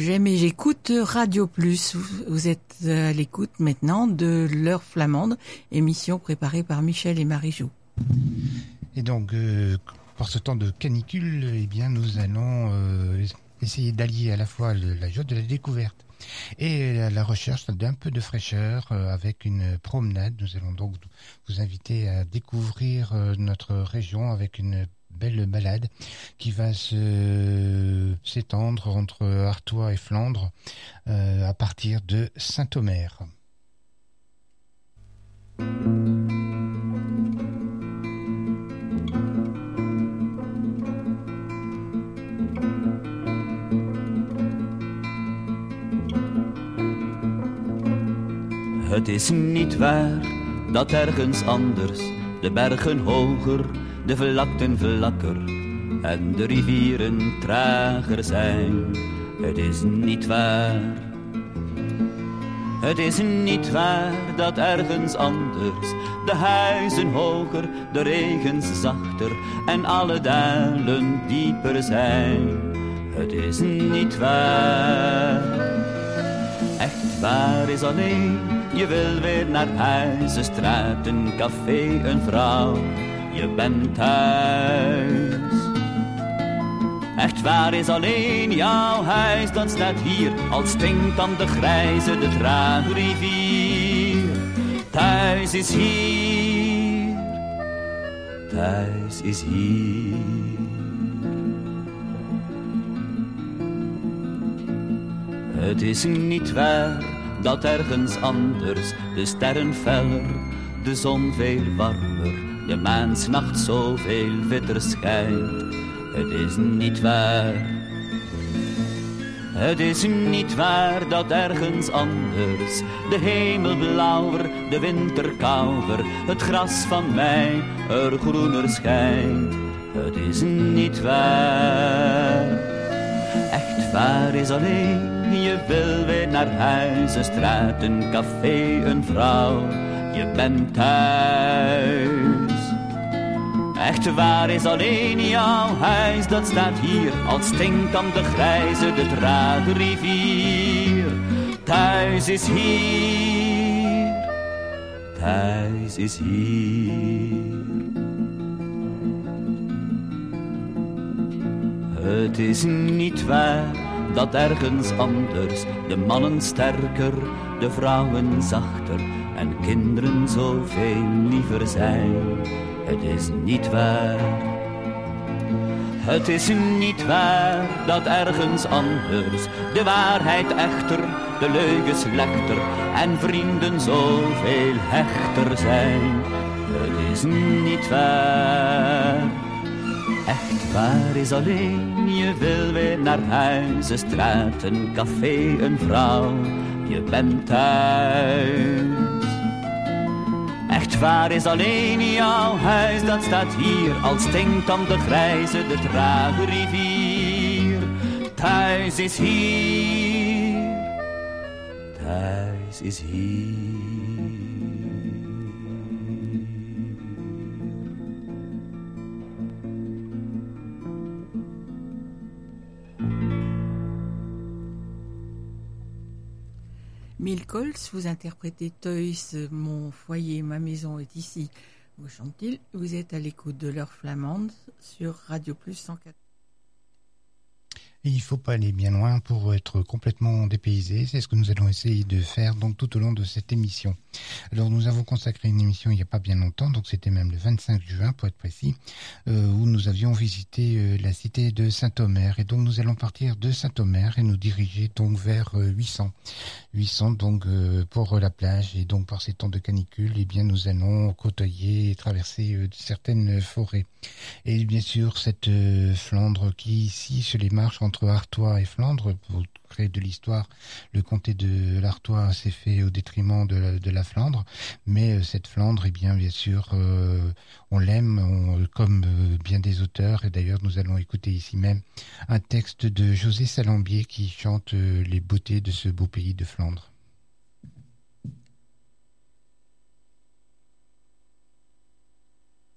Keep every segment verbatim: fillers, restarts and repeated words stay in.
J'aime et j'écoute Radio Plus. Vous êtes à l'écoute maintenant de l'heure flamande, émission préparée par Michel et Marie-Jo. Et donc, euh, pour ce temps de canicule, eh bien, nous allons euh, essayer d'allier à la fois le, la joie de la découverte et la, la recherche d'un peu de fraîcheur euh, avec une promenade. Nous allons donc vous inviter à découvrir euh, notre région avec une belle balade qui va se s'étendre entre Artois et Flandre euh, à partir de Saint-Omer. Het is niet waar dat ergens anders de bergen hoger, de vlakten vlakker en de rivieren trager zijn. Het is niet waar. Het is niet waar dat ergens anders de huizen hoger, de regens zachter en alle dalen dieper zijn. Het is niet waar. Echt waar is alleen, je wil weer naar huis, een straat, een café, een vrouw. Je bent thuis. Echt waar is alleen jouw huis, dat staat hier, al stinkt aan de grijze, de trage rivier. Thuis is hier, thuis is hier. Het is niet waar dat ergens anders de sterren feller, de zon veel warmer, de maan 's nachts zoveel witter schijnt. Het is niet waar. Het is niet waar dat ergens anders de hemel blauwer, de winter kouder, het gras van mij er groener schijnt. Het is niet waar. Echt waar is alleen, je wil weer naar huis, een straat, een café, een vrouw. Je bent thuis. Echt waar is alleen jouw huis, dat staat hier, als stinkt aan de grijze, de trage rivier. Thuis is hier, thuis is hier. Het is niet waar dat ergens anders de mannen sterker, de vrouwen zachter en kinderen zoveel liever zijn. Het is niet waar. Het is niet waar dat ergens anders de waarheid echter, de leugens slechter en vrienden zoveel hechter zijn. Het is niet waar. Echt waar is alleen, je wil weer naar huis, een straat, een café, een vrouw. Je bent thuis. Echt waar is alleen jouw huis, dat staat hier, als stinkt aan de grijze, de trage rivier. Thuis is hier, thuis is hier. Mille Cols, vous interprétez Thuis, mon foyer, ma maison est ici. Vous chantez, vous êtes à l'écoute de l'heure flamande sur Radio Plus cent quatre. Et il ne faut pas aller bien loin pour être complètement dépaysé. C'est ce que nous allons essayer de faire donc tout au long de cette émission. Alors nous avons consacré une émission il n'y a pas bien longtemps, donc c'était même le vingt-cinq juin pour être précis, euh, où nous avions visité euh, la cité de Saint-Omer. Et donc nous allons partir de Saint-Omer et nous diriger donc vers euh, huit cents. huit cents donc euh, pour la plage. Et donc par ces temps de canicule, eh bien nous allons côtoyer et traverser euh, certaines forêts. Et bien sûr cette euh, Flandre qui ici se les marche entre Artois et Flandre, pour créer de l'histoire, le comté de l'Artois s'est fait au détriment de la, de la Flandre, mais euh, cette Flandre, eh bien, bien sûr, euh, on l'aime, on, comme euh, bien des auteurs, et d'ailleurs nous allons écouter ici même un texte de José Salambier qui chante euh, les beautés de ce beau pays de Flandre.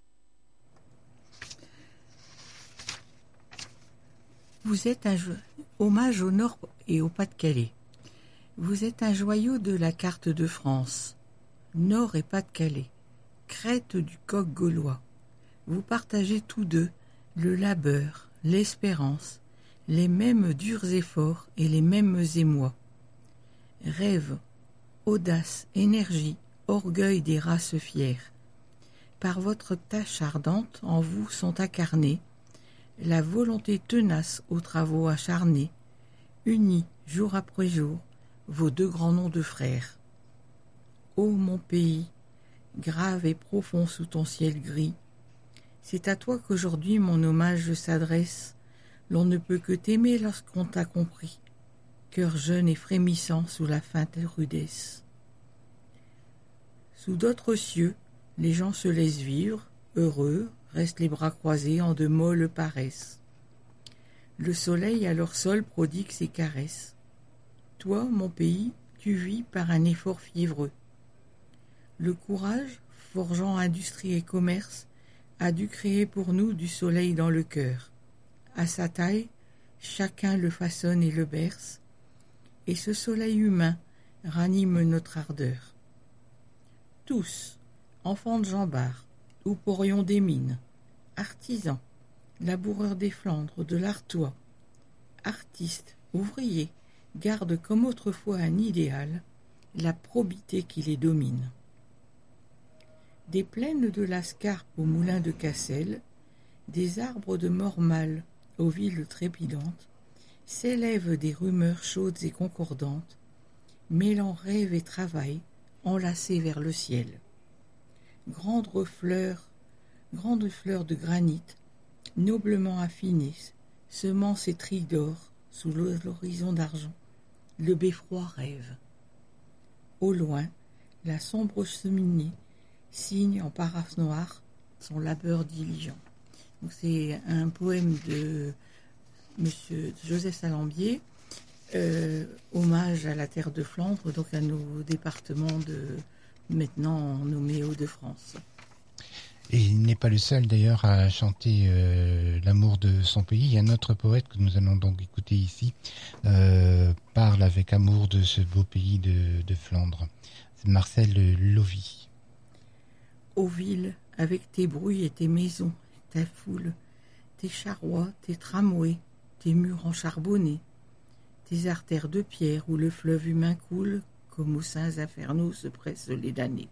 Vous êtes un, Hommage au Nord et au Pas-de-Calais. Vous êtes un joyau de la carte de France. Nord et Pas-de-Calais, crête du coq gaulois. Vous partagez tous deux le labeur, l'espérance, les mêmes durs efforts et les mêmes émois. Rêve, audace, énergie, orgueil des races fières. Par votre tâche ardente, en vous sont incarnés la volonté tenace aux travaux acharnés, unis jour après jour, vos deux grands noms de frères. Ô mon pays, grave et profond sous ton ciel gris, c'est à toi qu'aujourd'hui mon hommage s'adresse. L'on ne peut que t'aimer lorsqu'on t'a compris, cœur jeune et frémissant sous la feinte rudesse. Sous d'autres cieux, les gens se laissent vivre, heureux, restent les bras croisés en de molles paresses. Le soleil à leur sol prodigue ses caresses. Toi, mon pays, tu vis par un effort fiévreux. Le courage, forgeant industrie et commerce, a dû créer pour nous du soleil dans le cœur. À sa taille, chacun le façonne et le berce, et ce soleil humain ranime notre ardeur. Tous, enfants de Jean Bart, ou porions des mines, artisans, laboureurs des Flandres, de l'Artois, artistes, ouvriers, gardent comme autrefois un idéal, la probité qui les domine. Des plaines de la Scarpe au moulin de Cassel, des arbres de Mormal aux villes trépidantes, s'élèvent des rumeurs chaudes et concordantes, mêlant rêve et travail, enlacés vers le ciel. Grandes fleurs, grandes fleurs de granit, noblement affinées, semant ses trilles d'or sous l'horizon d'argent, le beffroi rêve. Au loin, la sombre cheminée signe en parasse noire son labeur diligent. Donc c'est un poème de Monsieur Joseph Salambier, euh, hommage à la terre de Flandre, donc à nos départements de maintenant nommés Hauts-de-France. Et il n'est pas le seul d'ailleurs à chanter euh, l'amour de son pays. Il y a un autre poète que nous allons donc écouter ici, euh, parle avec amour de ce beau pays de, de Flandre. C'est Marcel Lovy. Ô ville, avec tes bruits et tes maisons, ta foule, tes charrois, tes tramways, tes murs encharbonnés, tes artères de pierre où le fleuve humain coule, comme aux seins infernaux se pressent les damnés.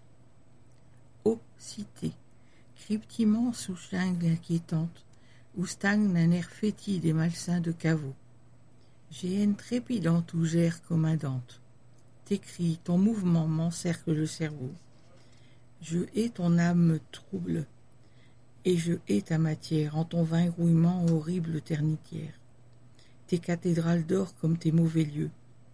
Ô cité, cryptiment sous jungle inquiétante, où stagne un air fétide et malsain de caveau, géhenne trépidante où gère comme un dante, tes cris, ton mouvement m'encercle le cerveau. Je hais ton âme trouble, et je hais ta matière en ton vain grouillement horrible ternitière. Tes cathédrales d'or comme tes mauvais lieux.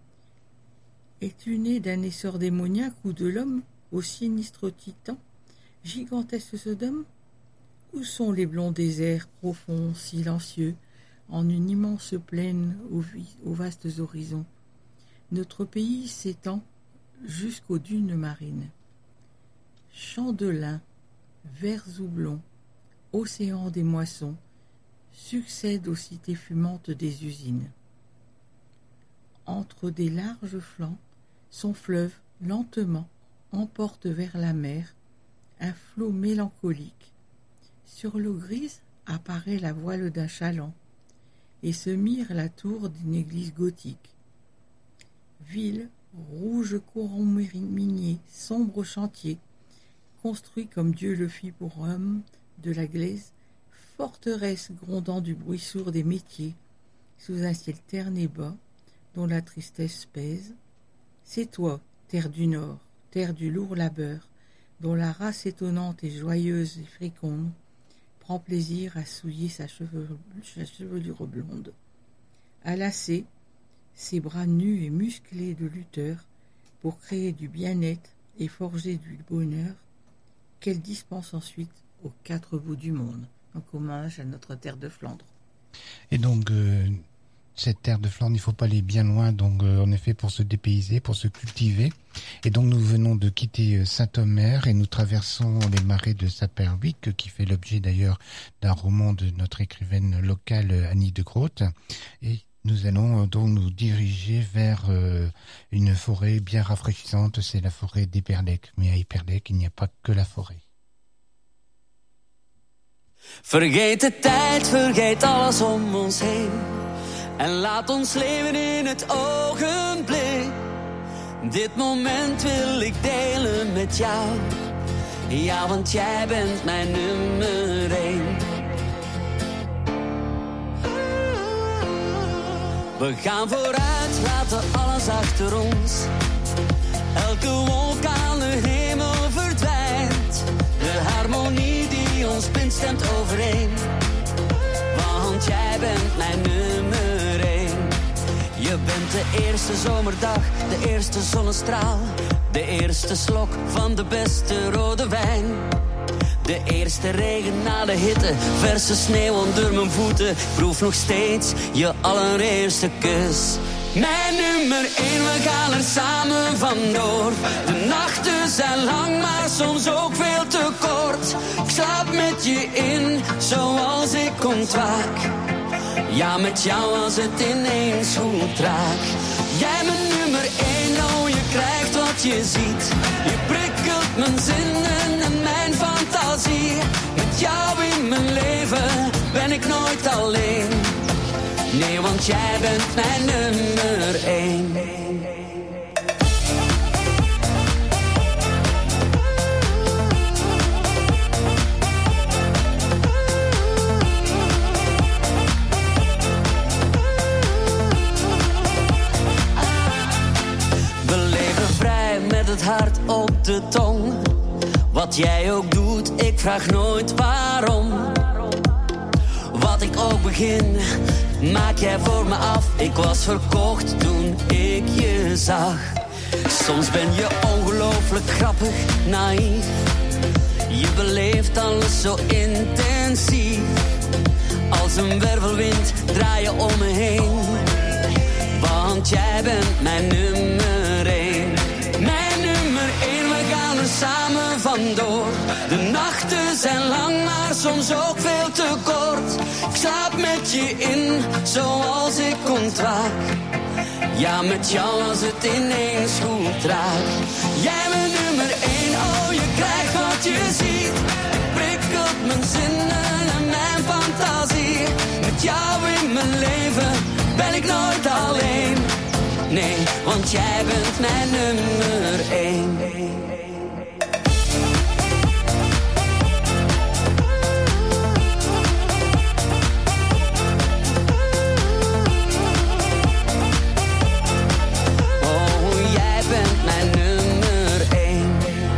Es-tu né d'un essor démoniaque ou de l'homme au sinistre titan, gigantesque Sodome? Où sont les blonds déserts profonds, silencieux, en une immense plaine aux, aux vastes horizons? Notre pays s'étend jusqu'aux dunes marines. Champs de lin, verts houblons, océan des moissons, succèdent aux cités fumantes des usines. Entre des larges flancs, son fleuve, lentement, emporte vers la mer un flot mélancolique. Sur l'eau grise apparaît la voile d'un chaland, et se mire la tour d'une église gothique. Ville, rouge courant minier, sombre chantier, construit comme Dieu le fit pour homme de la glaise, forteresse grondant du bruit sourd des métiers, sous un ciel terne et bas, dont la tristesse pèse. C'est toi, terre du Nord, terre du lourd labeur, dont la race étonnante et joyeuse et féconde prend plaisir à souiller sa, cheveux, sa chevelure blonde. À lasser ses bras nus et musclés de lutteur pour créer du bien-être et forger du bonheur, qu'elle dispense ensuite aux quatre bouts du monde. Donc hommage à notre terre de Flandre. Et donc, euh, cette terre de Flandre, il ne faut pas aller bien loin, donc euh, en effet, pour se dépayser, pour se cultiver. Et donc, nous venons de quitter Saint-Omer et nous traversons les marais de Saperwick, qui fait l'objet d'ailleurs d'un roman de notre écrivaine locale, Annie de Groot. Et Nous allons donc nous diriger vers euh, une forêt bien rafraîchissante, c'est la forêt d'Eperlek. Mais à Eperlek, il n'y a pas que la forêt. Vergeet de tijd, vergeet alles om ons heen. En laat ons leven in het ogenblik. Dit moment wil ik delen met jou. Ja, want jij bent mijn nummer één. We gaan vooruit, laten alles achter ons. Elke wolk aan de hemel verdwijnt. De harmonie die ons bindt stemt overeen. Want jij bent mijn nummer één. Je bent de eerste zomerdag, de eerste zonnestraal. De eerste slok van de beste rode wijn. De eerste regen na de hitte, verse sneeuw onder mijn voeten. Ik proef nog steeds je allereerste kus. Mijn nummer één, we gaan er samen vandoor. De nachten zijn lang, maar soms ook veel te kort. Ik slaap met je in, zoals ik ontwaak. Ja, met jou als het ineens goed raakt. Jij mijn nummer één, oh je krijgt wat je ziet. Je prikkelt mijn zinnen en mijn fantasie. Met jou in mijn leven ben ik nooit alleen. Nee, want jij bent mijn nummer één. Het hart op de tong. Wat jij ook doet, ik vraag nooit waarom. Wat ik ook begin, maak jij voor me af. Ik was verkocht toen ik je zag. Soms ben je ongelooflijk grappig, naïef. Je beleeft alles zo intensief. Als een wervelwind draai je om me heen. Want jij bent mijn nummer één. Mijn nummer één, we gaan er samen vandoor. De nachten zijn lang, maar soms ook veel te kort. Ik slaap met je in, zoals ik ontwaak. Ja, met jou als het ineens goed raakt. Jij mijn nummer één, oh je krijgt wat je ziet. Je prikkelt mijn zinnen en mijn fantasie. Met jou in mijn leven ben ik nooit alleen. Nee, want jij bent mijn nummer één. Oh, jij bent mijn nummer één.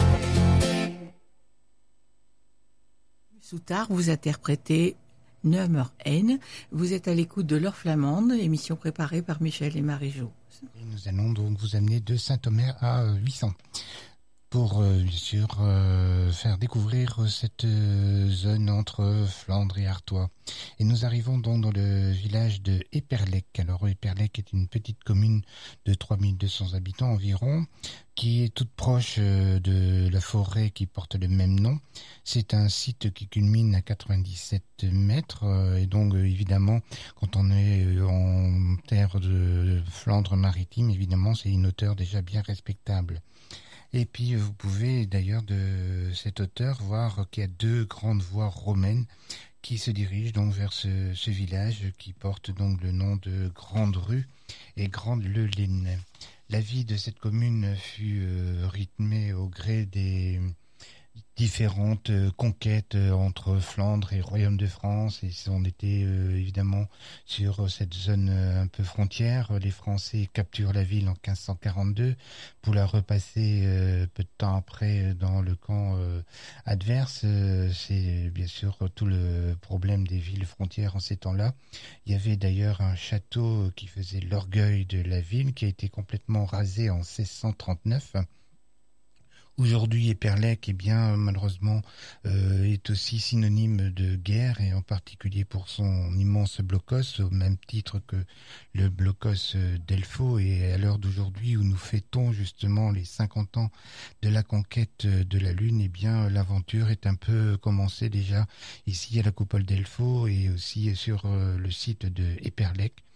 Soutard, vous interprétez Nummer N. Vous êtes à l'écoute de l'Heure flamande, émission préparée par Michel et Marie-Jo. Et nous allons donc vous amener de Saint-Omer à huit cents pour euh, bien sûr euh, faire découvrir cette euh, zone entre Flandre et Artois. Et nous arrivons donc dans le village de Eperlek. Alors Eperlek est une petite commune de trois mille deux cents habitants environ, qui est toute proche euh, de la forêt qui porte le même nom. C'est un site qui culmine à quatre-vingt-dix-sept mètres euh, et donc euh, évidemment quand on est euh, en terre de Flandre maritime, évidemment c'est une hauteur déjà bien respectable. Et puis vous pouvez d'ailleurs de cette hauteur voir qu'il y a deux grandes voies romaines qui se dirigent donc vers ce, ce village qui porte donc le nom de Grande Rue et Grande Le Lin. La vie de cette commune fut euh, rythmée au gré des différentes euh, conquêtes euh, entre Flandre et Royaume de France, et on était euh, évidemment sur cette zone euh, un peu frontière. Les Français capturent la ville en quinze cent quarante-deux pour la repasser euh, peu de temps après dans le camp euh, adverse. Euh, c'est bien sûr tout le problème des villes frontières en ces temps-là. Il y avait d'ailleurs un château qui faisait l'orgueil de la ville qui a été complètement rasé en seize cent trente-neuf. Aujourd'hui, Eperlek, eh bien, malheureusement, euh, est aussi synonyme de guerre, et en particulier pour son immense blocos, au même titre que le blocos d'Elfo. Et à l'heure d'aujourd'hui, où nous fêtons justement les cinquante ans de la conquête de la Lune, eh bien, l'aventure est un peu commencée déjà ici à la coupole d'Elfo et aussi sur euh, le site de Eperlek,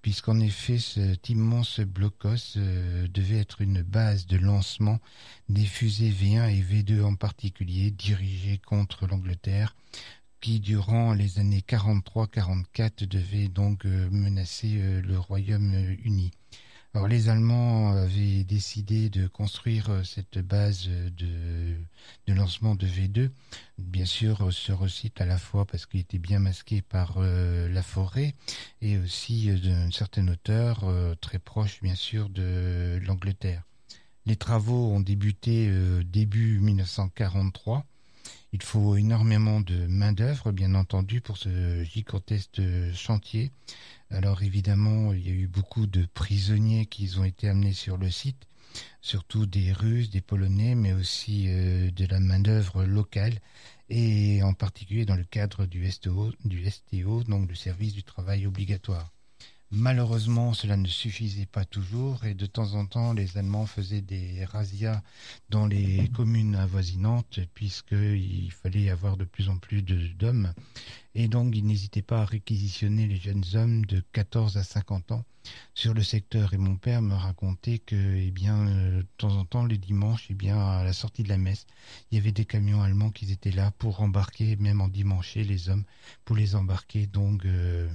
puisqu'en effet cet immense blocos euh, devait être une base de lancement des fusées V un et V deux en particulier, dirigées contre l'Angleterre, qui durant les années quarante-trois quarante-quatre devait donc euh, menacer euh, le Royaume-Uni. Alors les Allemands avaient décidé de construire cette base de, de lancement de V deux, bien sûr sur un site à la fois parce qu'il était bien masqué par euh, la forêt et aussi euh, d'une certaine hauteur, euh, très proche bien sûr de l'Angleterre. Les travaux ont débuté euh, début dix-neuf cent quarante-trois. Il faut énormément de main-d'œuvre, bien entendu, pour ce gigantesque chantier. Alors évidemment, il y a eu beaucoup de prisonniers qui ont été amenés sur le site, surtout des Russes, des Polonais, mais aussi euh, de la main-d'œuvre locale, et en particulier dans le cadre du S T O, du S T O, donc le service du travail obligatoire. Malheureusement, cela ne suffisait pas toujours et de temps en temps, les Allemands faisaient des razzias dans les communes avoisinantes puisqu'il fallait avoir de plus en plus de, d'hommes. Et donc, ils n'hésitaient pas à réquisitionner les jeunes hommes de quatorze à cinquante ans sur le secteur. Et mon père me racontait que, eh bien, euh, de temps en temps, les dimanches, eh bien, à la sortie de la messe, il y avait des camions allemands qui étaient là pour embarquer, même en dimanche, les hommes, pour les embarquer, donc... Euh,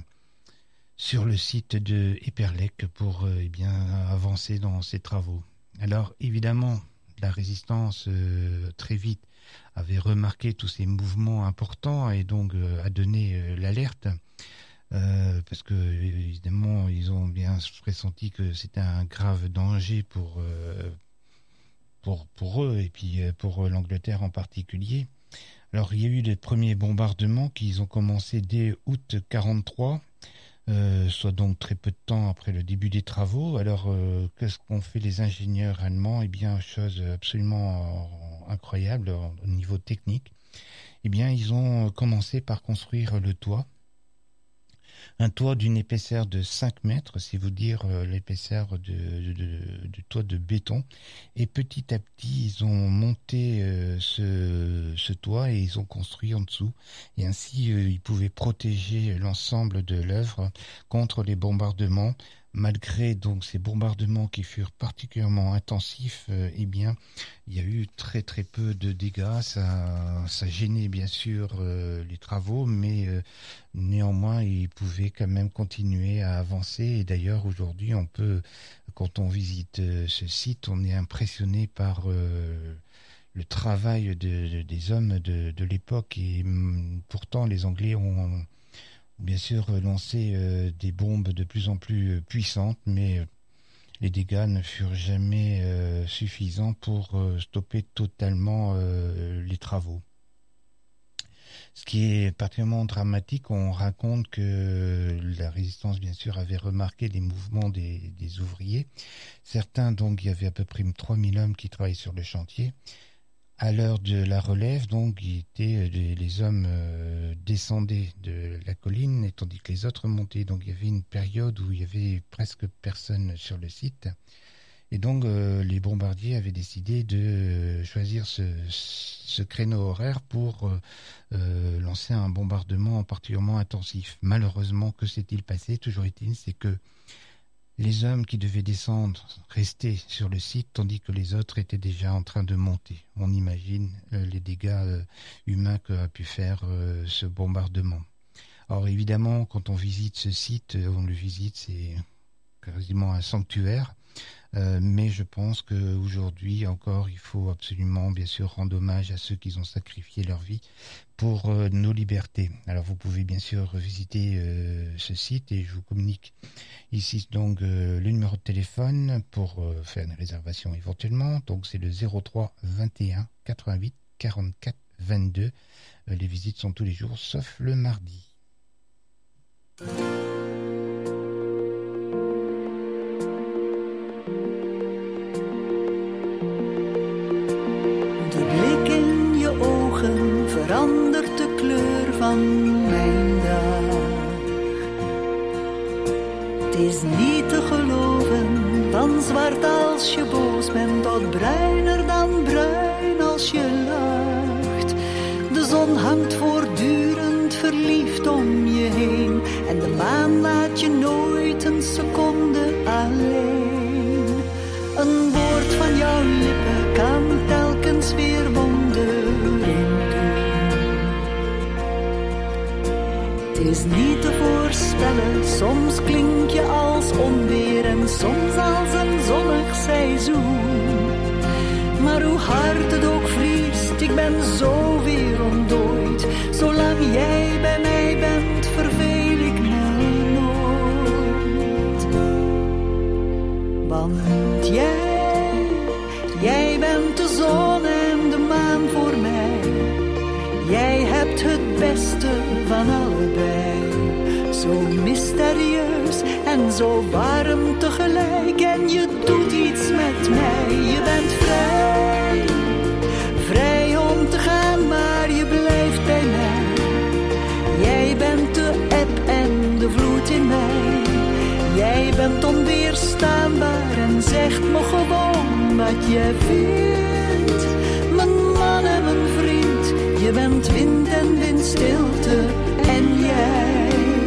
sur le site de Eperlec pour euh, eh bien, avancer dans ces travaux. Alors évidemment, la résistance euh, très vite avait remarqué tous ces mouvements importants et donc euh, a donné euh, l'alerte euh, parce que évidemment ils ont bien pressenti que c'était un grave danger pour, euh, pour, pour eux et puis pour l'Angleterre en particulier. Alors il y a eu des premiers bombardements qui ont commencé dès août quarante-trois. Euh, soit donc très peu de temps après le début des travaux. Alors, euh, qu'est-ce qu'ont fait les ingénieurs allemands ? Eh bien, chose absolument euh, incroyable au niveau technique. Eh bien, ils ont commencé par construire le toit. Un toit d'une épaisseur de cinq mètres, c'est vous dire euh, l'épaisseur de, de, de, de toit de béton. Et petit à petit, ils ont monté euh, ce, ce toit et ils ont construit en dessous. Et ainsi, euh, ils pouvaient protéger l'ensemble de l'œuvre contre les bombardements. Malgré donc ces bombardements qui furent particulièrement intensifs, euh, eh bien, il y a eu très très peu de dégâts. Ça, ça gênait bien sûr euh, les travaux, mais euh, néanmoins, ils pouvaient quand même continuer à avancer. Et d'ailleurs, aujourd'hui, on peut, quand on visite euh, ce site, on est impressionné par euh, le travail de, de, des hommes de, de l'époque. Et hum, pourtant, les Anglais ont bien sûr lancé euh, des bombes de plus en plus euh, puissantes, mais euh, les dégâts ne furent jamais euh, suffisants pour euh, stopper totalement euh, les travaux. Ce qui est particulièrement dramatique, on raconte que la résistance, bien sûr, avait remarqué les mouvements des, des ouvriers. Certains, donc, il y avait à peu près trois mille hommes qui travaillaient sur le chantier. À l'heure de la relève, donc, il était, les hommes euh, descendaient de la colline, et tandis que les autres montaient. Donc, il y avait une période où il y avait presque personne sur le site. Et donc, euh, les bombardiers avaient décidé de euh, choisir ce, ce créneau horaire pour euh, euh, lancer un bombardement particulièrement intensif. Malheureusement, que s'est-il passé ? Toujours est-il, c'est que les hommes qui devaient descendre restaient sur le site, tandis que les autres étaient déjà en train de monter. On imagine euh, les dégâts euh, humains qu'a pu faire euh, ce bombardement. Alors évidemment, quand on visite ce site, on le visite, c'est quasiment un sanctuaire. Euh, mais je pense qu'aujourd'hui encore, il faut absolument, bien sûr, rendre hommage à ceux qui ont sacrifié leur vie pour euh, nos libertés. Alors, vous pouvez bien sûr visiter euh, ce site et je vous communique ici donc euh, le numéro de téléphone pour euh, faire une réservation éventuellement. Donc, c'est le zéro trois vingt et un quatre-vingt-huit quarante-quatre vingt-deux. Euh, les visites sont tous les jours, sauf le mardi. Verandert de kleur van mijn dag. Het is niet te geloven, dan zwart als je boos bent, tot bruiner dan bruin als je lacht. De zon hangt voortdurend bent verliefd om je heen en de maan laat je nooit een seconde alleen. Een woord van jouw lippen kan telkens weer wonderen doen. Het is niet te voorspellen, soms klink je als onweer en soms als een zonnig seizoen. Maar hoe hard het ook vriest, ik ben zo weer ontdooid. Zolang jij bij mij bent, verveel ik me nooit. Want jij, jij bent de zon en de maan voor mij. Jij hebt het beste van allebei. Zo mysterieus en zo warm tegelijk. En je doet iets met mij. Je bent vrij, vrij om te gaan, maar je blijft bij mij. Jij bent de eb en de vloed in mij. Jij bent onweerstaanbaar en zegt me gewoon wat jij vindt. Mijn man en mijn vriend, je bent wind en windstilte en jij.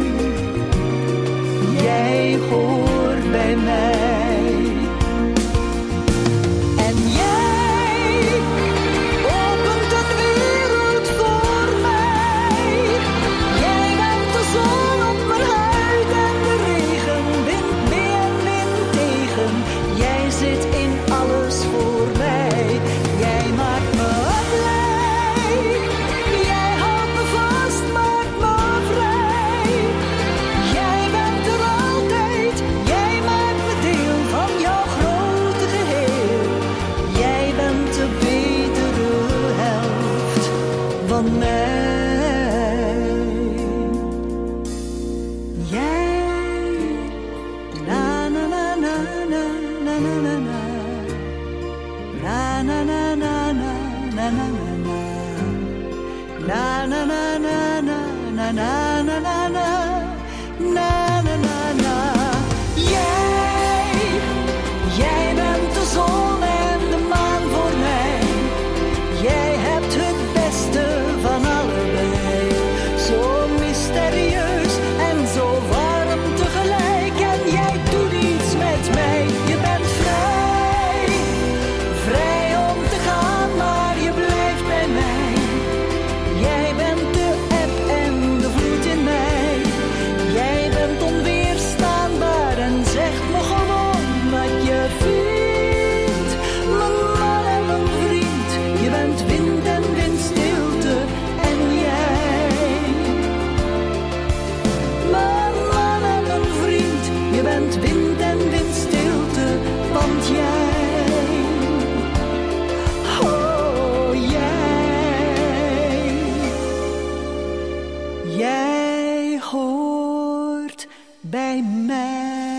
Jij hoort bij mij. En jij opent een wereld voor mij. Jij bent de zon op mijn huid en de regen, wind mee en wind tegen. Jij zit in alles voor mij. Jij maakt me blij. Jij houdt me vast, maakt me vrij. Jij bent er altijd. Jij maakt me deel van jouw grote geheel. Jij bent de betere helft van mij. Jij, na na na na na na na na na. Na na na na na na na na na. Na na na na na na na na na na. Na na na na. Jij, jij bent de zon en de maan voor mij. Jij hebt het beste van allebei. Zo mysterieus en zo warm tegelijk. En jij doet iets met mij. Je bent vrij, vrij om te gaan, maar je blijft bij mij. Jij bent de eb en de vloed in mij. Jij bent onweerstaanbaar en zegt me gewoon wat je vindt. Mijn man en mijn vriend, je bent wind en windstilte en jij. Mijn man en mijn vriend, je bent wind en windstilte, want jij. Oh, jij. Jij hoort bij mij.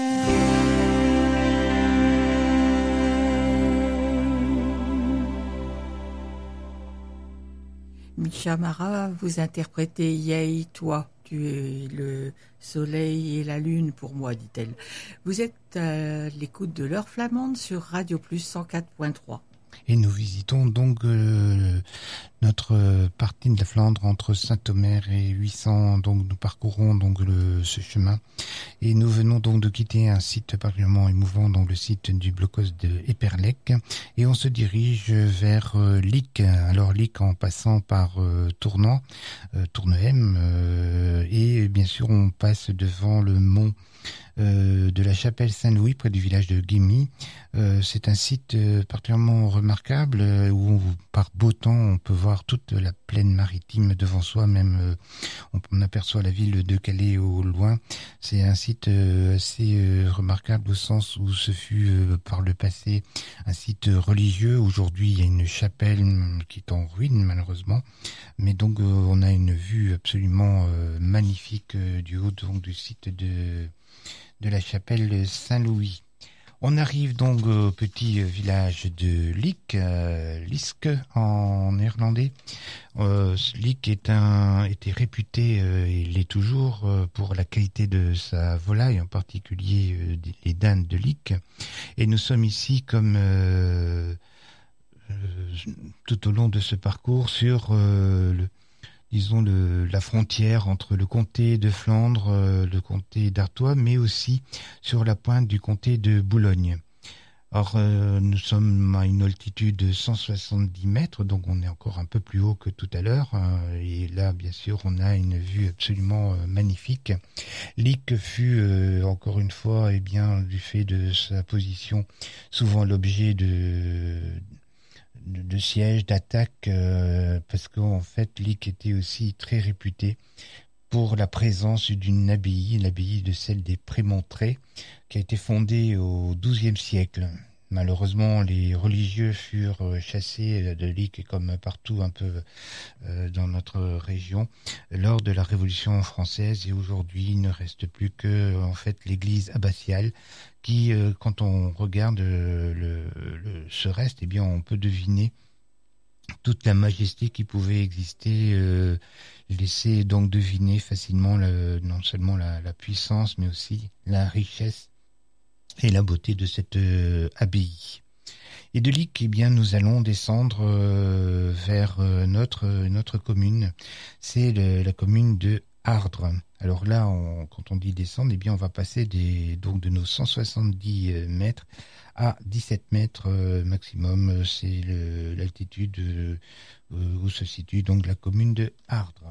Micha Mara, vous interprétez Yei, toi. Tu es le soleil et la lune pour moi, dit-elle. Vous êtes à l'écoute de l'heure flamande sur Radio Plus cent quatre point trois. Et nous visitons donc euh, notre partie de la Flandre entre Saint-Omer et huit cents. Donc nous parcourons donc le, ce chemin et nous venons donc de quitter un site particulièrement émouvant, donc le site du blocos de Eperlec, et on se dirige vers euh, Lic. Alors Lic en passant par euh, Tournant, euh, Tournehem, euh, et bien sûr on passe devant le mont Euh, de la chapelle Saint-Louis près du village de Guémy. Euh, c'est un site euh, particulièrement remarquable euh, où par beau temps on peut voir toute la plaine maritime devant soi, même euh, on, on aperçoit la ville de Calais au loin. C'est un site euh, assez euh, remarquable au sens où ce fut euh, par le passé un site religieux. Aujourd'hui il y a une chapelle qui est en ruine malheureusement, mais donc euh, on a une vue absolument euh, magnifique euh, du haut donc du site de de la chapelle Saint-Louis. On arrive donc au petit village de Lic, euh, Liske en néerlandais. Euh, Lic est un, était réputé, euh, et l'est toujours, euh, pour la qualité de sa volaille, en particulier euh, les danes de Lic. Et nous sommes ici comme euh, euh, tout au long de ce parcours sur euh, le disons, le, la frontière entre le comté de Flandre, euh, le comté d'Artois, mais aussi sur la pointe du comté de Boulogne. Or, euh, nous sommes à une altitude de cent soixante-dix mètres, donc on est encore un peu plus haut que tout à l'heure. Euh, et là, bien sûr, on a une vue absolument euh, magnifique. Lick fut, euh, encore une fois, eh bien, du fait de sa position, souvent l'objet de, de, de sièges, d'attaques, euh, parce qu'en fait, Lick était aussi très réputé pour la présence d'une abbaye, l'abbaye de celle des Prémontrés, qui a été fondée au douzième siècle. Malheureusement, les religieux furent chassés de Lick, comme partout un peu euh, dans notre région, lors de la Révolution française. Et aujourd'hui, il ne reste plus que, en fait, l'église abbatiale, qui, euh, quand on regarde le, le, ce reste, eh bien, on peut deviner toute la majesté qui pouvait exister, euh, laisser donc deviner facilement le, non seulement la, la puissance, mais aussi la richesse et la beauté de cette euh, abbaye. Et de Lick, eh bien, nous allons descendre euh, vers euh, notre notre commune. C'est le, la commune de Ardres. Alors là, on, quand on dit descendre, eh bien, on va passer des, donc de nos cent soixante-dix mètres à dix-sept mètres euh, maximum. C'est le, l'altitude euh, où se situe donc la commune de Ardres.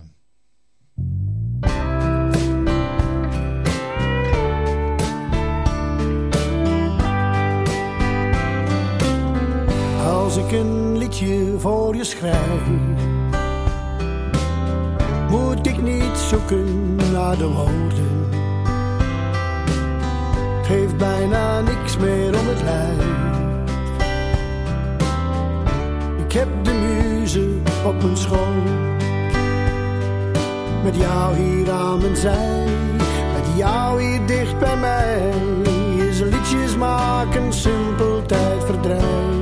Als ik een liedje voor je schrijf, moet ik niet zoeken naar de woorden. Het heeft bijna niks meer om het lijf. Ik heb de muze op mijn schoot, met jou hier aan mijn zij, met jou hier dicht bij mij, is liedjes maken simpel tijdverdrijf.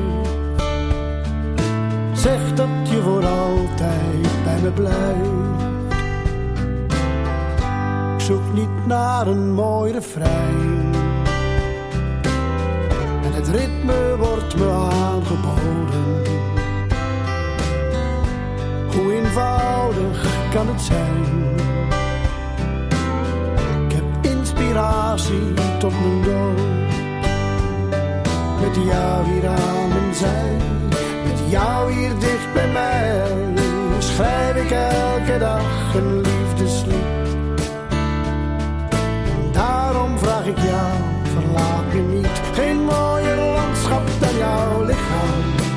Zeg dat je voor altijd bij me blijft. Ik zoek niet naar een mooi refrein, en het ritme wordt me aangeboden. Hoe eenvoudig kan het zijn? Ik heb inspiratie tot mijn dood, met jou hier aan mijn zij, met jou hier dicht bij mij, schrijf ik elke dag een liefdeslied. En daarom vraag ik jou, verlaat me niet. Geen mooier landschap dan jouw lichaam,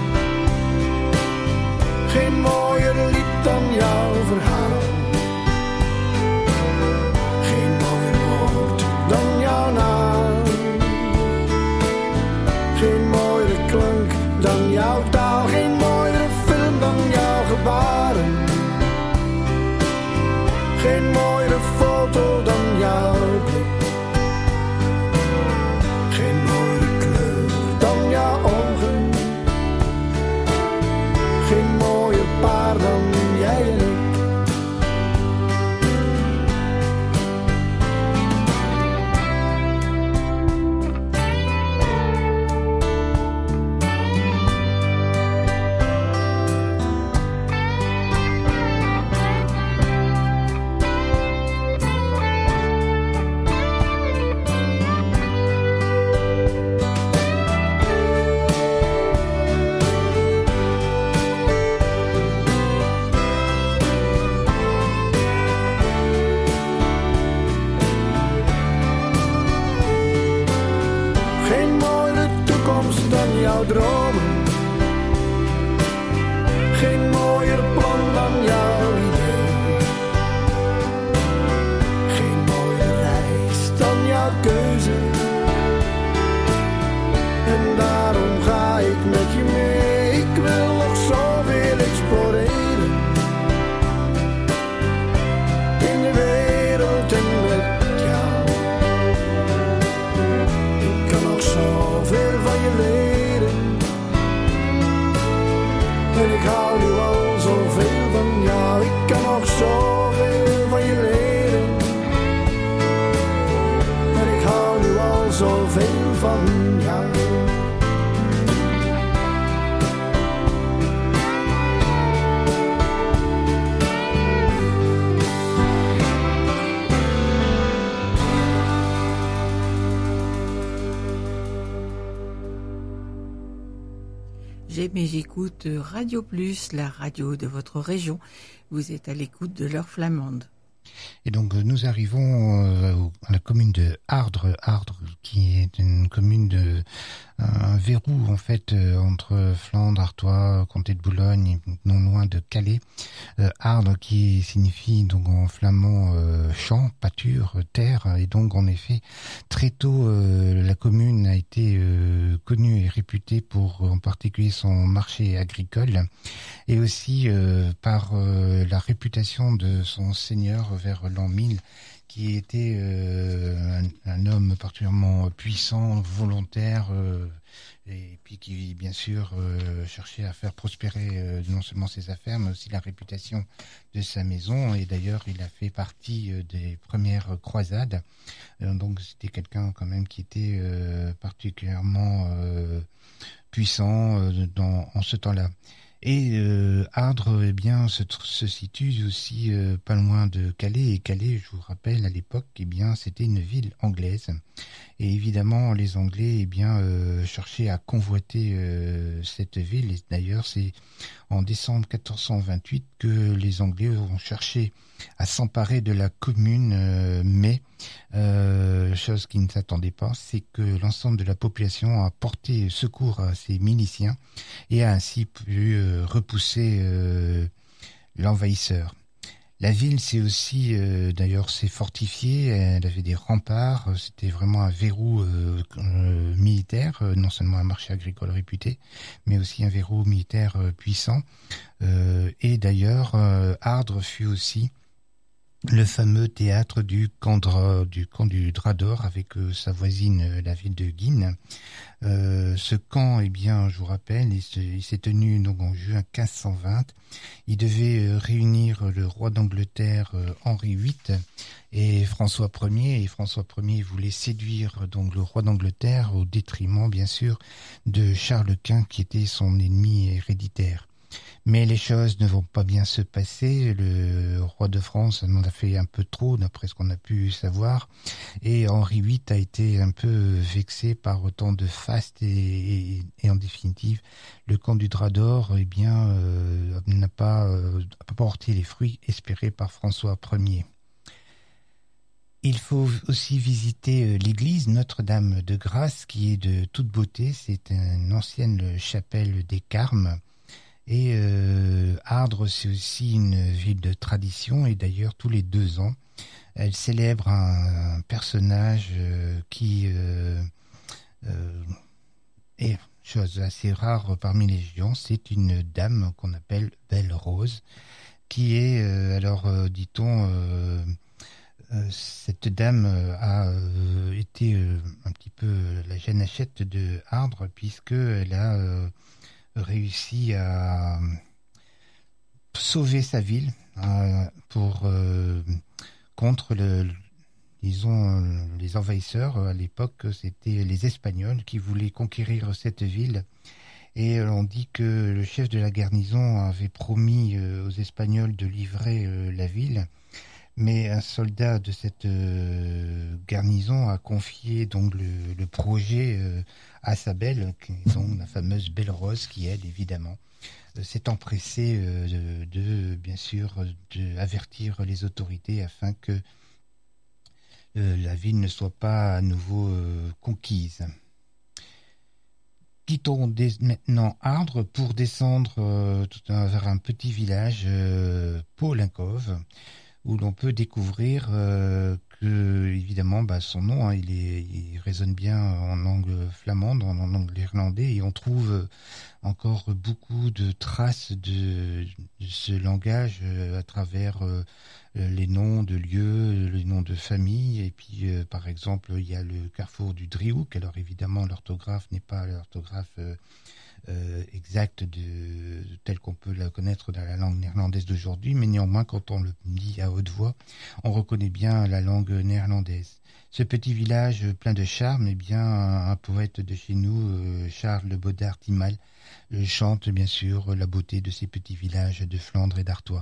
geen mooier lied dan jouw verhaal, geen mooier woord dan jouw naam, geen mooiere klank dan jouw taal, geen mooiere film dan jouw gebaren, geen mooiere foto dan jouw blik, geen mooiere kleur dan jouw ogen, geen mooier paar dan jij en ik. Dromen, geen mooier plan dan jouw idee, geen mooier reis dan jouw keuze, en daarom ga ik met je mee. Ik wil nog zoveel exploreren in de wereld en met jou. Ik kan nog zoveel van je leren. En ik hou nu al zoveel van jou, ik kan nog zoveel van je leren. En ik hou nu al zoveel van jou. J'aime et j'écoute Radio Plus, la radio de votre région. Vous êtes à l'écoute de l'heure flamande. Et donc nous arrivons euh, à la commune de Ardres, Ardres qui est une commune de un verrou en fait euh, entre Flandre, Artois, comté de Boulogne, non loin de Calais. Euh, Ardres qui signifie donc en flamand euh, champ, pâture, terre, et donc en effet très tôt euh, la commune a été euh, connue et réputée pour en particulier son marché agricole et aussi euh, par euh, la réputation de son seigneur vers l'an mille, qui était euh, un, un homme particulièrement puissant, volontaire, euh, et puis qui, bien sûr, euh, cherchait à faire prospérer euh, non seulement ses affaires, mais aussi la réputation de sa maison. Et d'ailleurs, il a fait partie euh, des premières croisades. Euh, donc, c'était quelqu'un quand même qui était euh, particulièrement euh, puissant euh, dans, en ce temps-là. Et euh, Ardres, eh bien, se, se situe aussi euh, pas loin de Calais. Et Calais, je vous rappelle, à l'époque, eh bien, c'était une ville anglaise. Et évidemment, les Anglais, eh bien, euh, cherchaient à convoiter euh, cette ville. Et d'ailleurs, c'est en décembre quatorze cent vingt-huit que les Anglais ont cherché à s'emparer de la commune, euh, mais euh, chose qui ne s'attendait pas, c'est que l'ensemble de la population a porté secours à ces miliciens et a ainsi pu euh, repousser euh, l'envahisseur. La ville, c'est aussi, euh, d'ailleurs, s'est fortifiée, elle avait des remparts, c'était vraiment un verrou euh, euh, militaire, euh, non seulement un marché agricole réputé, mais aussi un verrou militaire euh, puissant. Euh, et d'ailleurs, euh, Ardres fut aussi le fameux théâtre du camp, du camp du Drap d'Or avec euh, sa voisine, euh, la ville de Guînes. Euh, ce camp, eh bien, je vous rappelle, il, se, il s'est tenu donc en juin quinze cent vingt. Il devait euh, réunir le roi d'Angleterre euh, Henri huit et François Ier. Et François Ier voulait séduire donc le roi d'Angleterre au détriment, bien sûr, de Charles Quint, qui était son ennemi héréditaire. Mais les choses ne vont pas bien se passer. Le roi de France en a fait un peu trop, d'après ce qu'on a pu savoir. Et Henri huit a été un peu vexé par autant de faste et, et, et en définitive, le camp du Drap d'Or, eh bien, euh, n'a pas, euh, pas porté les fruits espérés par François Ier. Il faut aussi visiter l'église Notre-Dame de Grâce, qui est de toute beauté. C'est une ancienne chapelle des Carmes. Et euh, Ardres, c'est aussi une ville de tradition, et d'ailleurs tous les deux ans, elle célèbre un, un personnage euh, qui euh, euh, est chose assez rare parmi les géants. C'est une dame qu'on appelle Belle Rose, qui est, euh, alors euh, dit-on, euh, euh, cette dame a euh, été euh, un petit peu la Jeanne Hachette de Ardres, puisqu'elle a euh, réussi à sauver sa ville euh, pour euh, contre le, disons, les envahisseurs. À l'époque, c'était les Espagnols qui voulaient conquérir cette ville. Et on dit que le chef de la garnison avait promis aux Espagnols de livrer la ville. Mais un soldat de cette euh, garnison a confié donc le, le projet euh, à sa belle, qui est donc la fameuse Belle Rose, qui elle évidemment euh, s'est empressée euh, de, de bien sûr de avertir les autorités afin que euh, la ville ne soit pas à nouveau euh, conquise. Quittons dès maintenant Ardres pour descendre euh, tout un, vers un petit village, euh, Paulinkove, où l'on peut découvrir euh, que, évidemment, bah, son nom, hein, il, est, il résonne bien en langue flamande, en, en langue irlandais, et on trouve encore beaucoup de traces de, de ce langage euh, à travers euh, les noms de lieux, les noms de famille, et puis, euh, par exemple, il y a le carrefour du Driehoek. Alors, évidemment, l'orthographe n'est pas l'orthographe euh, Euh, exact de, de tel qu'on peut la connaître dans la langue néerlandaise d'aujourd'hui, mais néanmoins quand on le dit à haute voix, on reconnaît bien la langue néerlandaise. Ce petit village plein de charme, eh bien un, un poète de chez nous, euh, Charles Bodard-Timal, euh, chante bien sûr la beauté de ces petits villages de Flandre et d'Artois.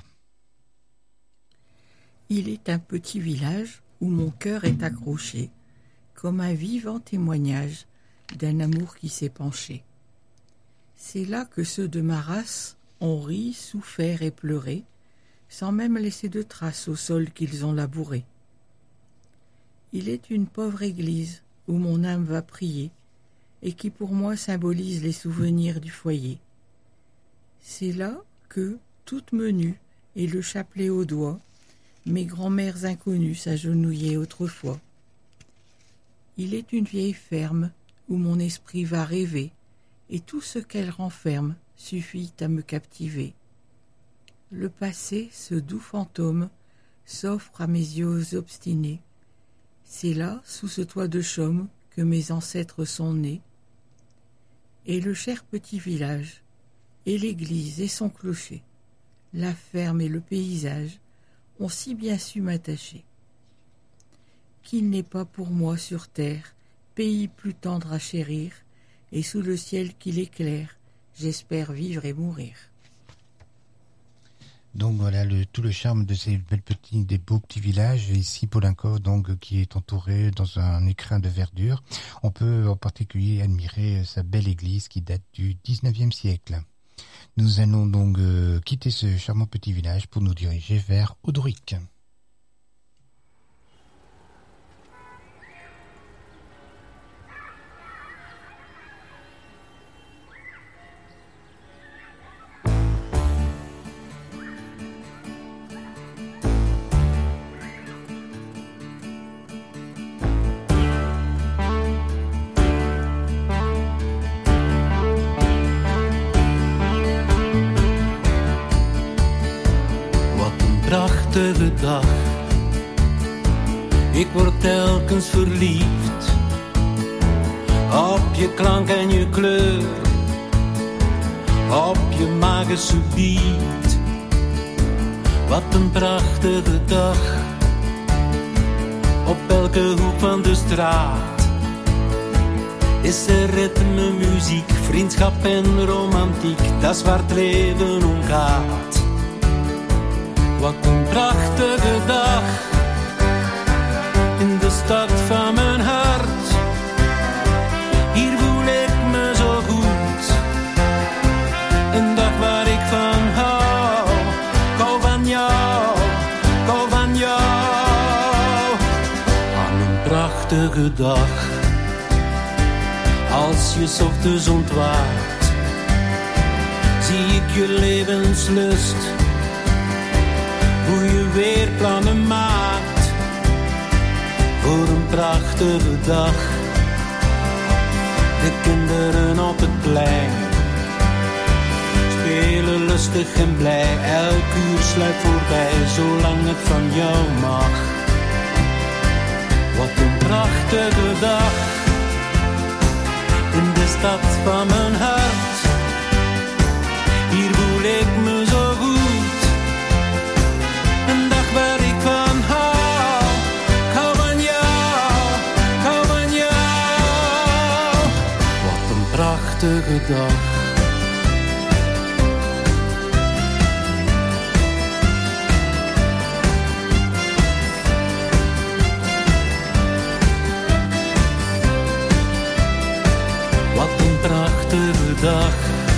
Il est un petit village où mon cœur est accroché, comme un vivant témoignage d'un amour qui s'est penché. C'est là que ceux de ma race ont ri, souffert et pleuré, sans même laisser de traces au sol qu'ils ont labouré. Il est une pauvre église où mon âme va prier et qui pour moi symbolise les souvenirs du foyer. C'est là que, toute menue et le chapelet au doigt, mes grands-mères inconnues s'agenouillaient autrefois. Il est une vieille ferme où mon esprit va rêver, et tout ce qu'elle renferme suffit à me captiver. Le passé, ce doux fantôme, s'offre à mes yeux obstinés. C'est là, sous ce toit de chaume, que mes ancêtres sont nés. Et le cher petit village, et l'église et son clocher, la ferme et le paysage ont si bien su m'attacher, qu'il n'est pas pour moi sur terre pays plus tendre à chérir, et sous le ciel qui l'éclaire, j'espère vivre et mourir. Donc voilà le, tout le charme de ces belles petits, des beaux petits villages. Ici, Polincourt, donc, qui est entouré dans un écrin de verdure. On peut en particulier admirer sa belle église qui date du dix-neuvième siècle. Nous allons donc euh, quitter ce charmant petit village pour nous diriger vers Audric. Dag. Ik word telkens verliefd op je klank en je kleur, op je magische beat. Wat een prachtige dag, op elke hoek van de straat is er ritme, muziek, vriendschap en romantiek. Dat is waar het leven om gaat. Wat een prachtige dag, in de stad van mijn hart. Hier voel ik me zo goed, een dag waar ik van hou. Ik hou van jou, ik hou van jou. Aan een prachtige dag, als je 's ochtends ontwaakt, zie ik je levenslust, hoe je weer plannen maakt voor een prachtige dag. De kinderen op het plein spelen lustig en blij. Elk uur sluipt voorbij, zolang het van jou mag. Wat een prachtige dag, in de stad van mijn hart. Hier voel ik me zo goed, een dag waar ik van hou. Ik hou van jou, ik hou van jou. Wat een prachtige dag. Wat een prachtige dag.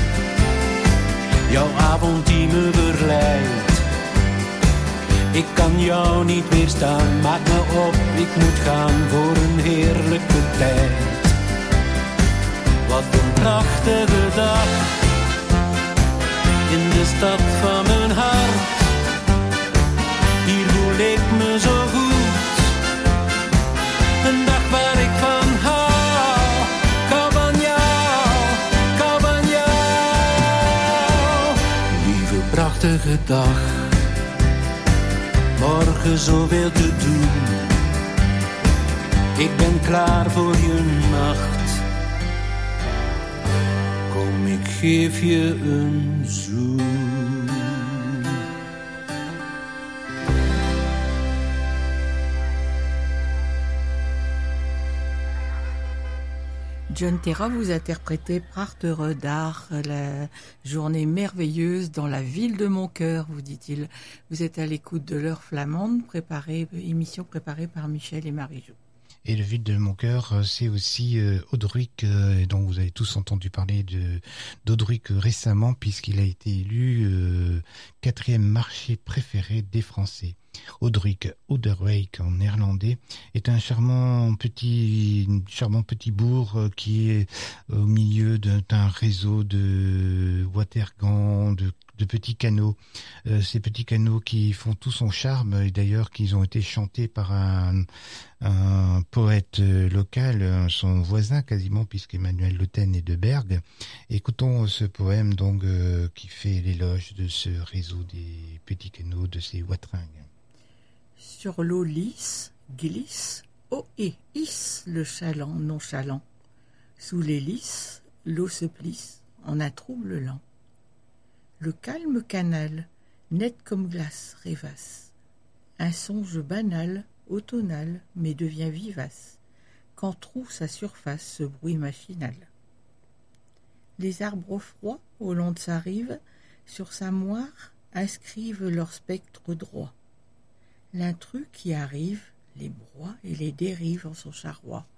Jouw avond die me verleidt. Ik kan jou niet weerstaan, maak me op, ik moet gaan voor een heerlijke tijd. Wat een prachtige dag, in de stad van mijn hart. Hier voel ik me zo goed, een dag waar ik van hou. Ik hou van jou, ik hou van jou. Lieve prachtige dag, morgen zoveel te doen. Ik ben klaar voor je nacht. Kom, ik geef je een zoen. John Terra vous interprétait Prachtige Dag, la journée merveilleuse dans la ville de mon cœur, vous dit-il. Vous êtes à l'écoute de l'heure flamande, préparée, émission préparée par Michel et Marie-Jo. Et le vide de mon cœur, c'est aussi euh, Audruic, euh, dont vous avez tous entendu parler de d'Audruic récemment, puisqu'il a été élu euh, quatrième marché préféré des Français. Audruic, Ouderwijk en néerlandais, est un charmant petit, charmant petit bourg euh, qui est au milieu d'un, d'un réseau de watergans, de de petits canaux, euh, ces petits canaux qui font tout son charme, et d'ailleurs qu'ils ont été chantés par un, un poète local, son voisin quasiment, puisqu'Emmanuel Le Ten est de Bergue. Écoutons ce poème donc euh, qui fait l'éloge de ce réseau des petits canaux, de ces wateringues. Sur l'eau lisse, glisse, oh et hisse le chaland nonchalant. Sous l'hélice, l'eau se plisse en un trouble lent. Le calme canal, net comme glace, rêvasse. Un songe banal, automnal, mais devient vivace, quand troue sa surface ce bruit machinal. Les arbres froids, au long de sa rive, sur sa moire, inscrivent leur spectre droit. L'intrus qui arrive les broie et les dérive en son charroi.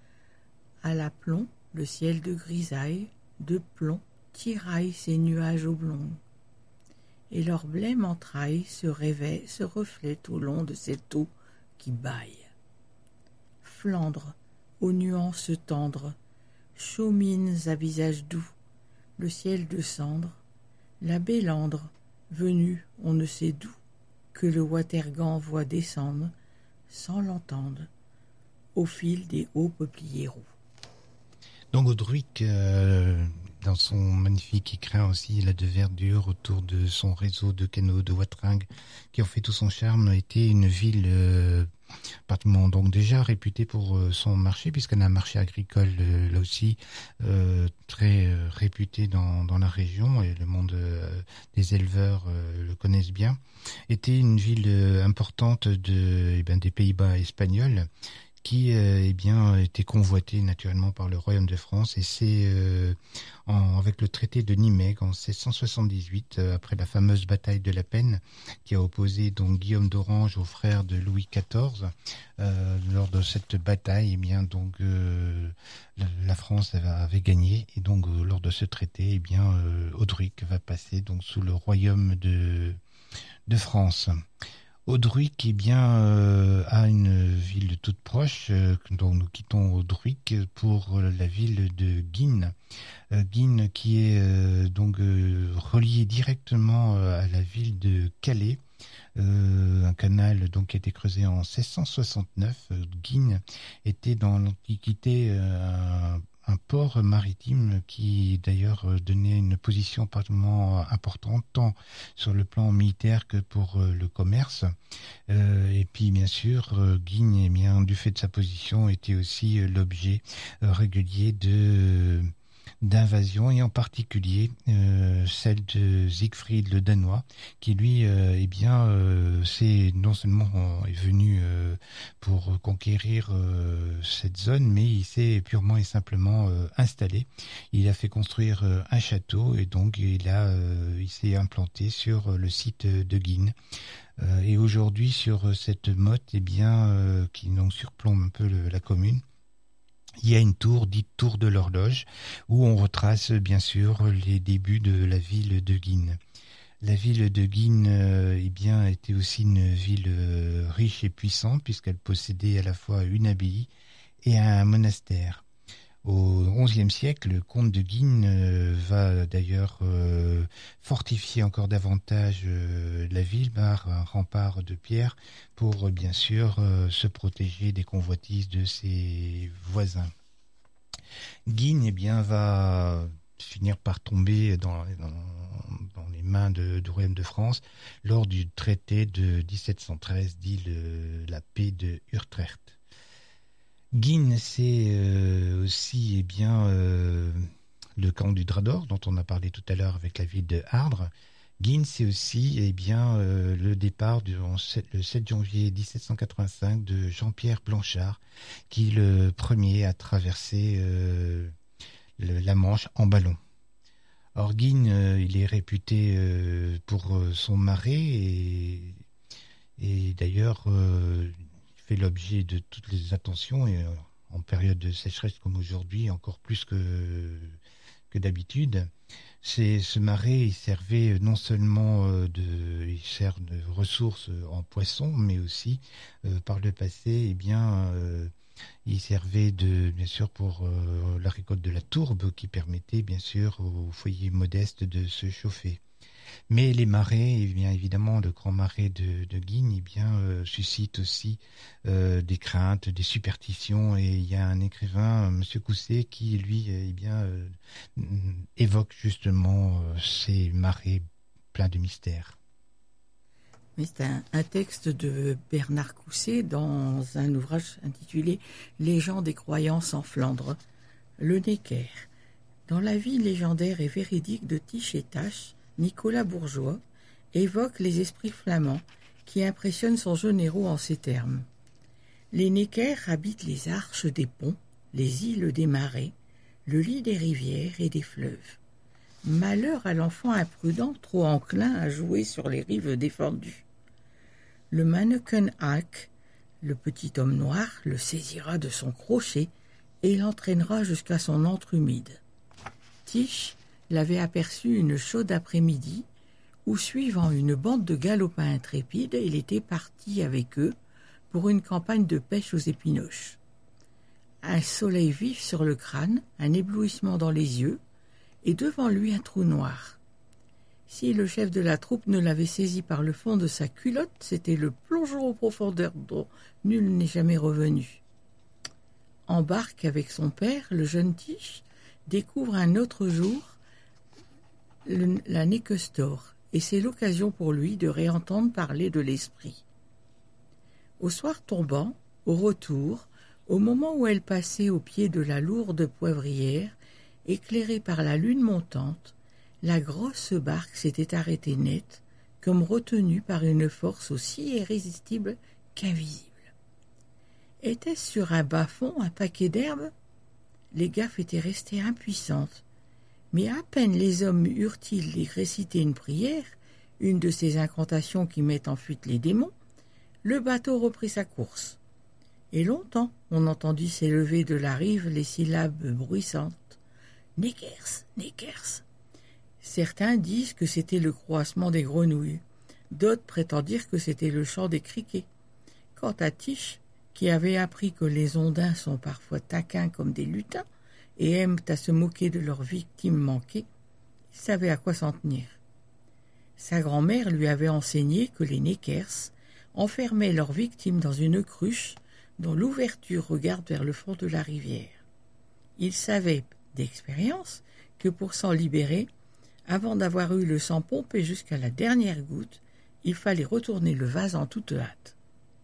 À l'aplomb, le ciel de grisaille, de plomb, tiraille ses nuages oblongs. Et leur blême entraille se réveille, se reflète au long de cette eau qui bâille. Flandre, aux nuances tendres, chaumines à visage doux, le ciel de cendre, la bélandre, venue on ne sait d'où, que le watergan voit descendre, sans l'entendre, au fil des hauts peupliers roux. Donc Audruic, euh, dans son magnifique écrin aussi, il a de verdure autour de son réseau de canaux, de wateringues, qui ont fait tout son charme, était une ville euh, pratiquement donc déjà réputée pour euh, son marché, puisqu'elle a un marché agricole euh, là aussi euh, très euh, réputé dans, dans la région, et le monde euh, des éleveurs euh, le connaissent bien. Était une ville euh, importante de, eh ben, des Pays-Bas espagnols, qui euh, eh bien était convoité naturellement par le Royaume de France, et c'est euh, en, avec le traité de Nimègue en seize cent soixante-dix-huit, euh, après la fameuse bataille de la Penne, qui a opposé donc Guillaume d'Orange au frère de Louis quatorze. Euh, lors de cette bataille, eh bien donc euh, la, la France avait, avait gagné, et donc euh, lors de ce traité, eh bien euh, Audruic va passer donc sous le Royaume de de France. Audruic eh bien, euh, a une ville toute proche, euh, donc nous quittons Audruic pour la ville de Guînes. Euh, Guînes qui est euh, donc euh, reliée directement à la ville de Calais. Euh, un canal donc qui a été creusé en seize cent soixante-neuf. Euh, Guînes était dans l'Antiquité euh, un un port maritime qui d'ailleurs donnait une position particulièrement importante tant sur le plan militaire que pour le commerce. Euh, et puis bien sûr, Guînes, eh bien, du fait de sa position, était aussi l'objet régulier de d'invasion, et en particulier euh, celle de Siegfried le Danois, qui lui, euh, eh bien, euh, c'est non seulement euh, est venu euh, pour conquérir euh, cette zone, mais il s'est purement et simplement euh, installé. Il a fait construire euh, un château, et donc il a, euh, il s'est implanté sur le site de Guînes. Euh, et aujourd'hui, sur cette motte, eh bien, euh, qui donc surplombe un peu le, la commune, il y a une tour dite tour de l'horloge, où on retrace bien sûr les débuts de la ville de Guînes. La ville de Guînes euh, eh bien, était aussi une ville euh, riche et puissante, puisqu'elle possédait à la fois une abbaye et un monastère. Au onzième siècle, le comte de Guînes euh, va d'ailleurs euh, fortifier encore davantage euh, la ville par un rempart de pierre pour euh, bien sûr euh, se protéger des convoitises de ses voisins. Guînes eh bien, va finir par tomber dans, dans, dans les mains de, du Royaume de France lors du traité de dix-sept cent treize, dit le, la paix de Utrecht. Guînes, c'est euh, aussi eh bien, euh, le camp du Drap d'Or, dont on a parlé tout à l'heure avec la ville de Ardres. Guînes, c'est aussi eh bien, euh, le départ du, le sept janvier dix-sept cent quatre-vingt-cinq de Jean-Pierre Blanchard, qui est le premier à traverser euh, le, la Manche en ballon. Or, Guînes, euh, il est réputé euh, pour son marais, et, et d'ailleurs... Euh, fait l'objet de toutes les attentions et euh, en période de sécheresse comme aujourd'hui, encore plus que, que d'habitude. C'est, ce marais, il servait non seulement euh, de, il sert de ressource en poissons, mais aussi euh, par le passé, eh bien, euh, il servait de, bien sûr pour euh, la récolte de la tourbe qui permettait bien sûr aux foyers modestes de se chauffer. Mais les marais, et bien évidemment le grand marais de, de Guignes, eh bien euh, suscite aussi euh, des craintes, des superstitions. Et il y a un écrivain, Monsieur Cousset, qui lui, eh bien euh, évoque justement euh, ces marais pleins de mystères. Oui, c'est un, un texte de Bernard Cousset dans un ouvrage intitulé « Légendes et croyances en Flandre ». Le Necker. Dans la vie légendaire et véridique de Tiche et Tache, Nicolas Bourgeois évoque les esprits flamands qui impressionnent son jeune héros en ces termes. Les Necker habitent les arches des ponts, les îles des marais, le lit des rivières et des fleuves. Malheur à l'enfant imprudent trop enclin à jouer sur les rives défendues. Le Manneken Alk, le petit homme noir, le saisira de son crochet et l'entraînera jusqu'à son antre humide. Tiche l'avait aperçu une chaude après-midi où, suivant une bande de galopins intrépides, il était parti avec eux pour une campagne de pêche aux épinoches. Un soleil vif sur le crâne, un éblouissement dans les yeux, et devant lui un trou noir. Si le chef de la troupe ne l'avait saisi par le fond de sa culotte, c'était le plongeon aux profondeurs dont nul n'est jamais revenu. En barque avec son père, le jeune Tiche découvre un autre jour le, la Neckestor, et c'est l'occasion pour lui de réentendre parler de l'esprit. Au soir tombant, au retour, au moment où elle passait au pied de la lourde poivrière, éclairée par la lune montante, la grosse barque s'était arrêtée net, comme retenue par une force aussi irrésistible qu'invisible. Était-ce sur un bas-fond un paquet d'herbes ? Les gaffes étaient restées impuissantes, mais à peine les hommes eurent-ils récité une prière, une de ces incantations qui mettent en fuite les démons, le bateau reprit sa course. Et longtemps on entendit s'élever de la rive les syllabes bruissantes. « Neckers, Neckers !» Certains disent que c'était le croassement des grenouilles, d'autres prétendent dire que c'était le chant des criquets. Quant à Tiche, qui avait appris que les ondins sont parfois taquins comme des lutins et aiment à se moquer de leurs victimes manquées, il savait à quoi s'en tenir. Sa grand-mère lui avait enseigné que les Neckers enfermaient leurs victimes dans une cruche dont l'ouverture regarde vers le fond de la rivière. Il savait d'expérience que pour s'en libérer, avant d'avoir eu le sang pompé jusqu'à la dernière goutte, il fallait retourner le vase en toute hâte.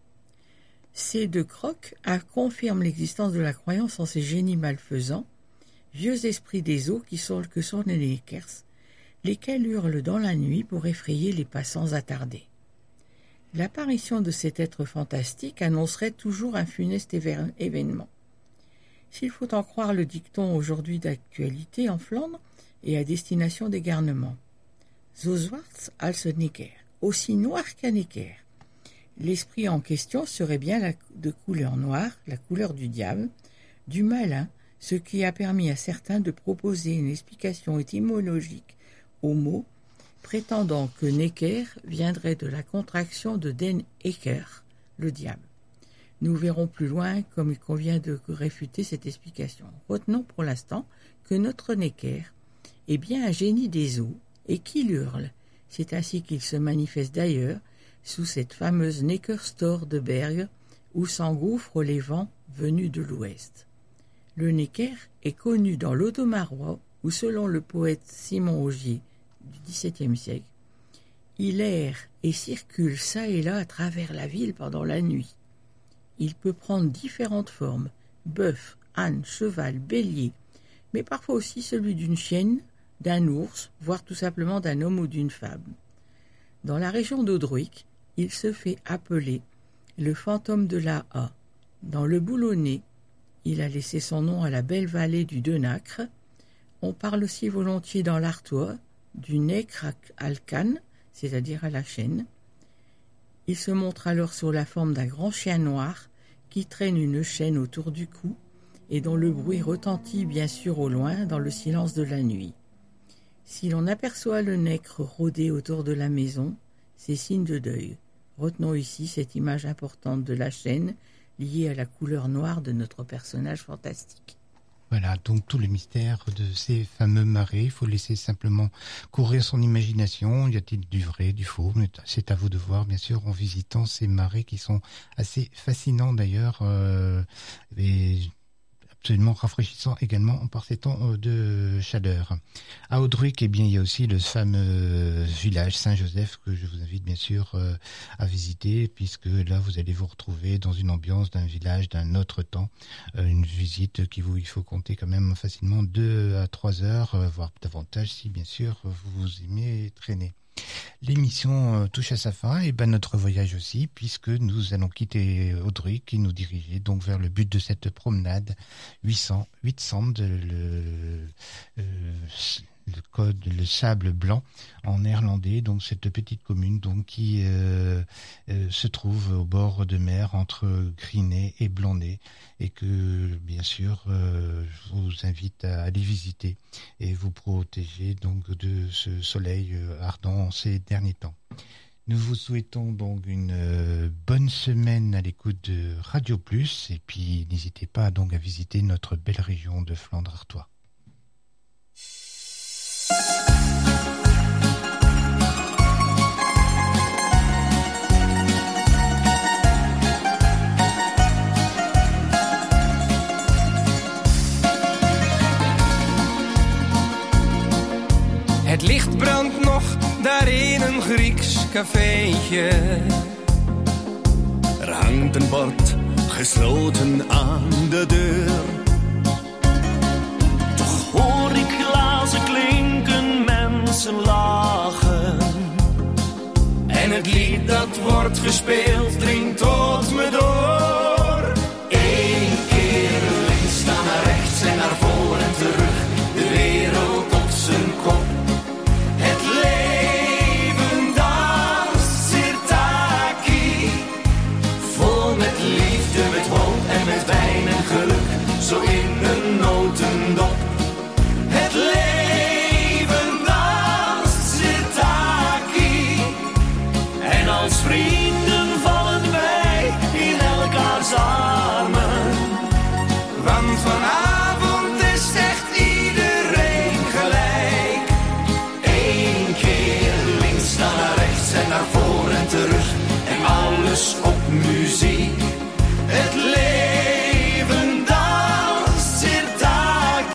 Ces deux crocs confirment l'existence de la croyance en ces génies malfaisants, vieux esprits des eaux qui sont que sont les Neckers, lesquels hurlent dans la nuit pour effrayer les passants attardés. L'apparition de cet être fantastique annoncerait toujours un funeste événement. S'il faut en croire le dicton aujourd'hui d'actualité en Flandre et à destination des garnements. Zo zwart als een Necker, aussi noir qu'un Necker. L'esprit en question serait bien la, de couleur noire, la couleur du diable, du malin, ce qui a permis à certains de proposer une explication étymologique au mot, prétendant que Necker viendrait de la contraction de Den Ecker, le diable. Nous verrons plus loin comme il convient de réfuter cette explication. Retenons pour l'instant que notre Necker est bien un génie des eaux et qu'il hurle. C'est ainsi qu'il se manifeste d'ailleurs sous cette fameuse Neckerstor de Berg où s'engouffrent les vents venus de l'ouest. Le Necker est connu dans l'Audomarois où, selon le poète Simon Augier du dix-septième siècle, il erre et circule çà et là à travers la ville pendant la nuit. Il peut prendre différentes formes, bœuf, âne, cheval, bélier, mais parfois aussi celui d'une chienne, d'un ours, voire tout simplement d'un homme ou d'une femme. Dans la région d'Audruic, il se fait appeler le fantôme de la Ha. Dans le Boulonnais, il a laissé son nom à la belle vallée du Denacre. On parle aussi volontiers dans l'Artois du Necrak Alcan, c'est-à-dire à la chaîne. Il se montre alors sous la forme d'un grand chien noir, qui traîne une chaîne autour du cou et dont le bruit retentit bien sûr au loin dans le silence de la nuit. Si l'on aperçoit le nègre rôder autour de la maison, c'est signe de deuil. Retenons ici cette image importante de la chaîne liée à la couleur noire de notre personnage fantastique. Voilà, donc tout le mystère de ces fameux marais, il faut laisser simplement courir son imagination. Y a-t-il du vrai, du faux? C'est à vous de voir, bien sûr, en visitant ces marais qui sont assez fascinants d'ailleurs, euh, et absolument rafraîchissants également par ces temps de chaleur. À Audruic, eh bien, il y a aussi le fameux village Saint-Joseph que je vous invite bien sûr euh, à visiter, puisque là vous allez vous retrouver dans une ambiance d'un village d'un autre temps, euh, une visite qui vous, il faut compter quand même facilement deux à trois heures, euh, voire davantage si bien sûr vous vous aimez traîner. L'émission euh, touche à sa fin, et ben notre voyage aussi, puisque nous allons quitter Audruic et nous diriger donc vers le but de cette promenade huit cents, huit cents, le, le, euh, le code, le sable blanc en néerlandais, donc cette petite commune donc qui euh, euh, se trouve au bord de mer entre Griney et Blonay, et que bien sûr euh, je vous invite à aller visiter et vous protéger donc de ce soleil ardent en ces derniers temps. Nous vous souhaitons donc une euh, bonne semaine à l'écoute de Radio Plus, et puis n'hésitez pas donc à visiter notre belle région de Flandre-Artois. Het licht brandt nog daar in een Grieks cafeetje. Er hangt een bord gesloten aan de deur. Toch hoor ik glazen klinken, mensen lachen. En het lied dat wordt gespeeld dringt tot me door.